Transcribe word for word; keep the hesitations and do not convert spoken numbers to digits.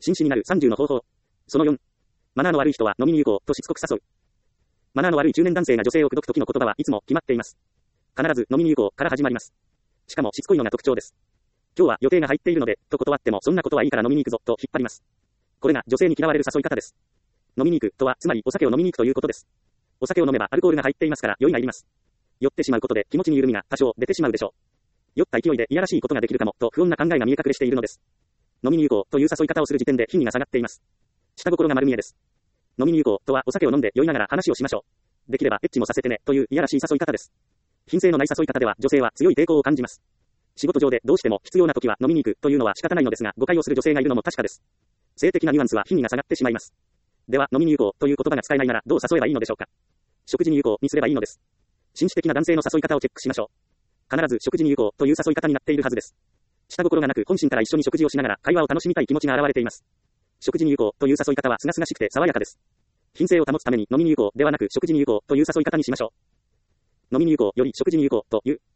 紳士になるさんじゅうの方法。そのよん。マナーの悪い人は飲みに行こうとしつこく誘う。マナーの悪い中年男性が女性を口説く時の言葉はいつも決まっています。必ず飲みに行こうから始まります。しかもしつこいのが特徴です。今日は予定が入っているので、と断ってもそんなことはいいから飲みに行くぞと引っ張ります。これが女性に嫌われる誘い方です。飲みに行くとはつまりお酒を飲みに行くということです。お酒を飲めばアルコールが入っていますから酔いがいります。酔ってしまうことで気持ちに緩みが多少出てしまうでしょう。酔った勢いでいやらしいことができるかもと不穏な考えが見え隠れしているのです。飲みに行こうという誘い方をする時点で品位が下がっています。下心が丸見えです。飲みに行こうとはお酒を飲んで酔いながら話をしましょう。できればエッチもさせてねといういやらしい誘い方です。品性のない誘い方では女性は強い抵抗を感じます。仕事上でどうしても必要な時は飲みに行くというのは仕方ないのですが誤解をする女性がいるのも確かです。性的なニュアンスは品位が下がってしまいます。では飲みに行こうという言葉が使えないならどう誘えばいいのでしょうか。食事に行こうにすればいいのです。紳士的な男性の誘い方をチェックしましょう。必ず食事に行こうという誘い方になっているはずです。下心がなく本心から一緒に食事をしながら会話を楽しみたい気持ちが現れています。食事に行こうという誘い方は清々しくて爽やかです。品性を保つために飲みに行こうではなく食事に行こうという誘い方にしましょう。飲みに行こうより食事に行こうという